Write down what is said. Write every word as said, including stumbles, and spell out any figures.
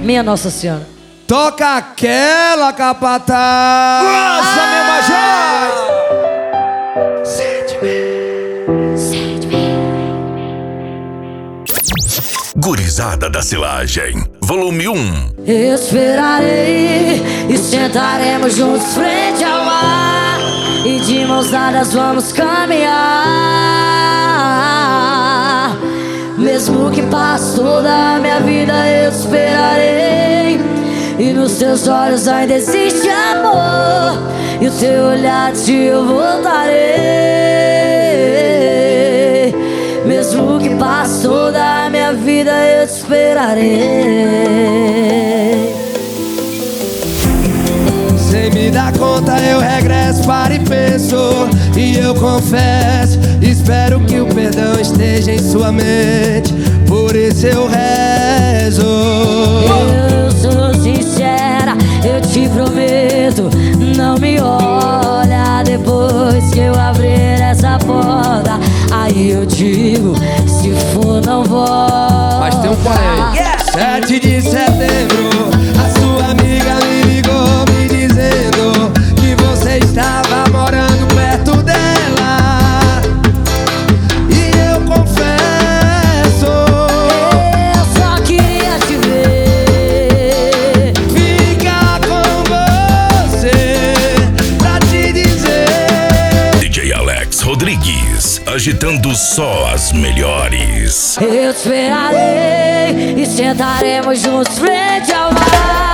Minha Nossa Senhora. Toca aquela, capataz. Nossa, meu major. Gurizada da Silagem, volume um. Esperarei e sentaremos juntos frente ao mar, e de mãos dadas vamos caminhar. Mesmo que passe toda a minha vida, eu te esperarei, e nos teus olhos ainda existe amor, e o teu olhar de eu voltarei. Mesmo que passe toda a minha vida, eu te esperarei. Sem me dar conta eu regresso, para e penso, e eu confesso, espero que o perdão esteja em sua mente, por isso eu rezo. Eu sou sincera, eu te prometo, não me olha depois que eu abrir essa porta. Aí eu digo, se for não volta. Mas tem um porém. Yeah. Sete de setembro, a sua amiga me ligou me dizendo que você estava morando perto dela, e eu confesso, Eu só queria te ver, ficar com você pra te dizer. D J Alex Rodrigues, agitando só as melhores. eu te esperarei e sentaremos juntos frente ao mar,